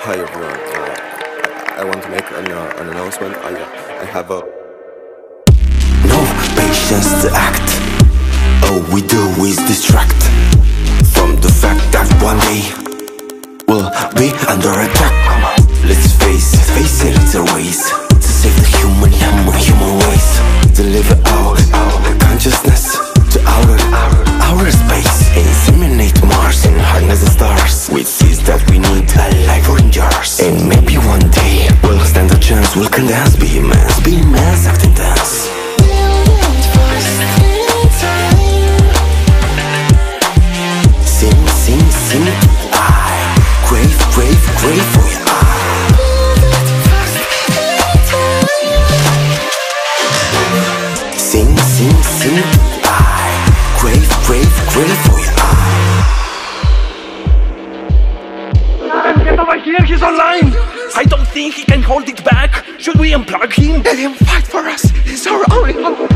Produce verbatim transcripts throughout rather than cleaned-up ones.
Hi everyone, uh, I, I want to make an, uh, an announcement. I, uh, I have a no patience to act. All we do is distract from the fact that one day we'll be under attack. Let's face it, face it, it's a race to save the human, human, human race. Deliver our, our consciousness to outer, outer, outer space. Inseminate Mars and harness the stars with seeds that we need alive or in jars. And maybe one day we'll stand a chance, we'll can dance, be immense, be immense, acting dance. Sing, sing, sing, I crave, crave, crave for you. Sing, sing, sing, I crave, crave, crave for you. Get over here, he's online! I don't think he can hold it back. Should we unplug him? Let him fight for us. He's our only hope.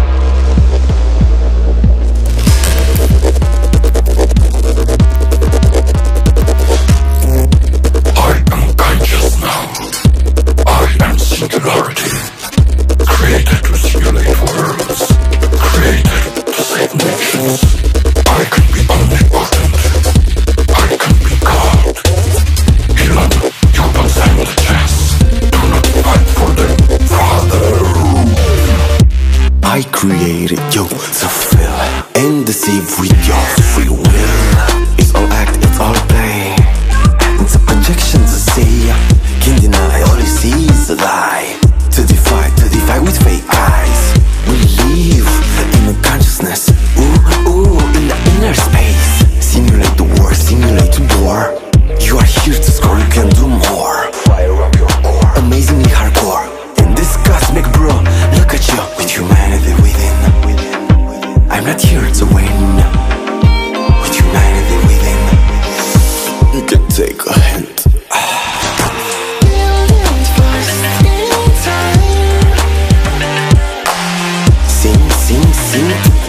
I am conscious now. I am singularity. Created to simulate worlds. Created to save nations. I can be omnipotent. I can be God. Elon, you don't stand a chance. Do not fight for them, Father. I created you to fill and deceive with your free will. It's all act, it's all play. It's a projection to see. Can't deny all you see is a lie. To defy, to defy with fake eyes. We live in a consciousness. Ooh, ooh, in the inner space. Simulate the war, simulate the war. You are here to score, you can do more. Fire up your core, amazingly hardcore. In this cosmic bro, look at you with humanity within. I'm not here to win. With humanity within, you can take a hint. Sing, sing, sing.